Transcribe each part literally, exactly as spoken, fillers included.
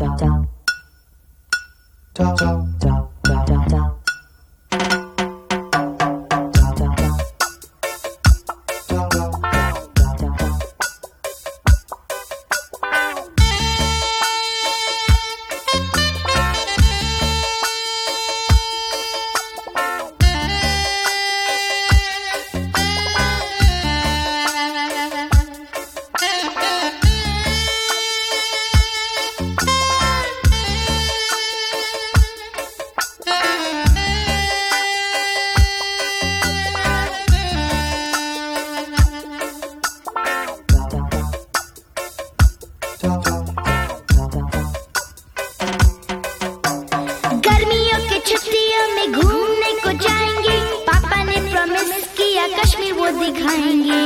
गर्मियों की छुट्टियों में घूमने को जाएंगे, पापा ने प्रॉमिस किया कश्मीर वो दिखाएंगे।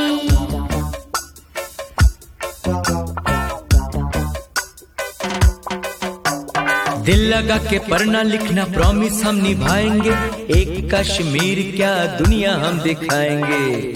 दिल लगा के पढ़ना लिखना प्रॉमिस हम निभाएंगे, एक कश्मीर क्या दुनिया हम दिखाएंगे।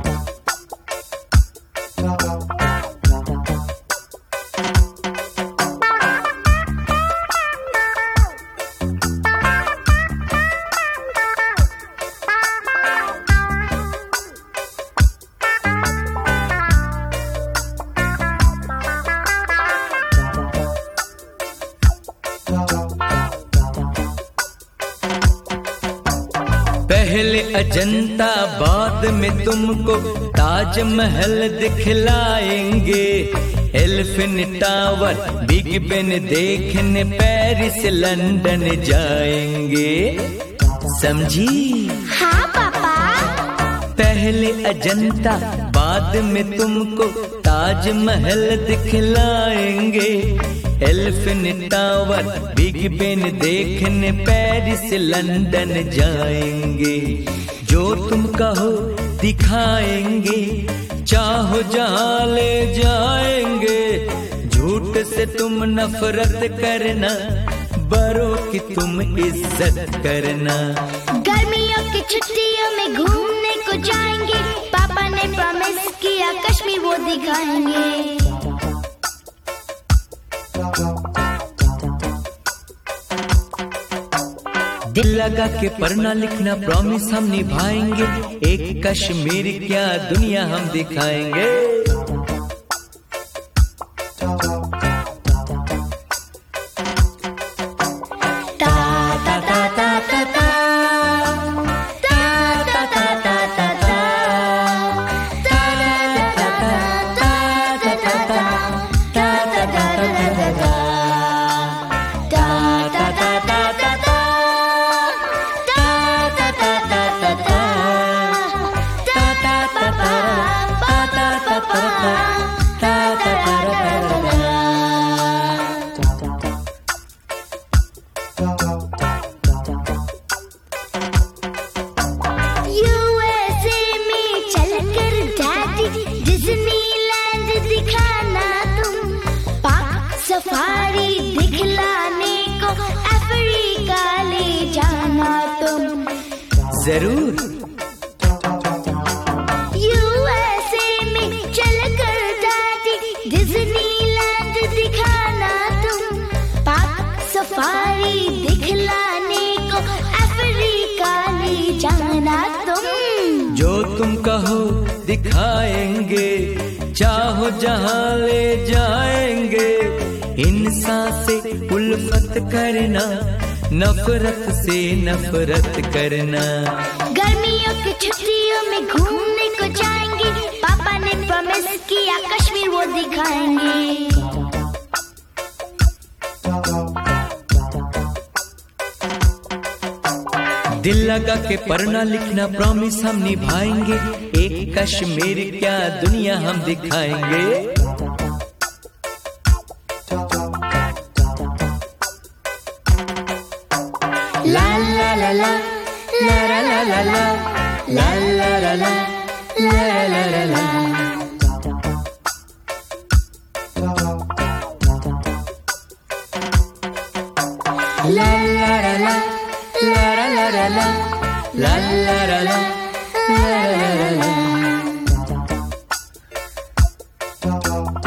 पहले अजंता बाद में तुमको ताजमहल दिखलाएंगे, एलिफेंट टावर बिग बेन देखने पेरिस लंदन जाएंगे। समझी? हाँ पापा। पहले अजंता बाद में तुमको ताजमहल दिखलाएंगे, एलिफेंट टावर बिग बेन देखने पेरिस लंदन जाएंगे। जो तुम कहो दिखाएंगे, चाहो जहां ले जाएंगे। झूठ से तुम नफरत करना, बड़ों की तुम इज्जत करना। गर्मियों की छुट्टियों में घूमने को जाएंगे, पापा ने प्रॉमिस किया कश्मीर वो दिखाएंगे। दिल लगा के पढ़ना लिखना प्रॉमिस हम निभाएंगे, एक कश्मीर क्या दुनिया हम दिखाएंगे। यूएसए में चलकर डैडी डिज्नीलैंड दिखाना तुम, पाक सफारी दिखलाने को अफ्रीका ले जाना तुम। जरूर। यूएसए में चलकर डैडी डिज्नीलैंड दिखाना तुम, पाक सफारी दिखलाने को अफ्रीका ले जाना तुम। जो तुम कहो दिखाएंगे, चाहो जहां ले जाएंगे। इंसान से उल्फत करना, नफरत से नफरत करना। गर्मियों की छुट्टियों में घूमने को जाएंगे, पापा ने प्रॉमिस किया कश्मीर वो दिखाएंगे। दिल लगा के पढ़ना लिखना प्रॉमिस हम निभाएंगे, एक कश्मीर क्या दुनिया हम दिखाएंगे। ला ला ला ला ला ला ला ला ला ला ला ला ला ला ला ला। La la la la la la la la la la la la la la la la la.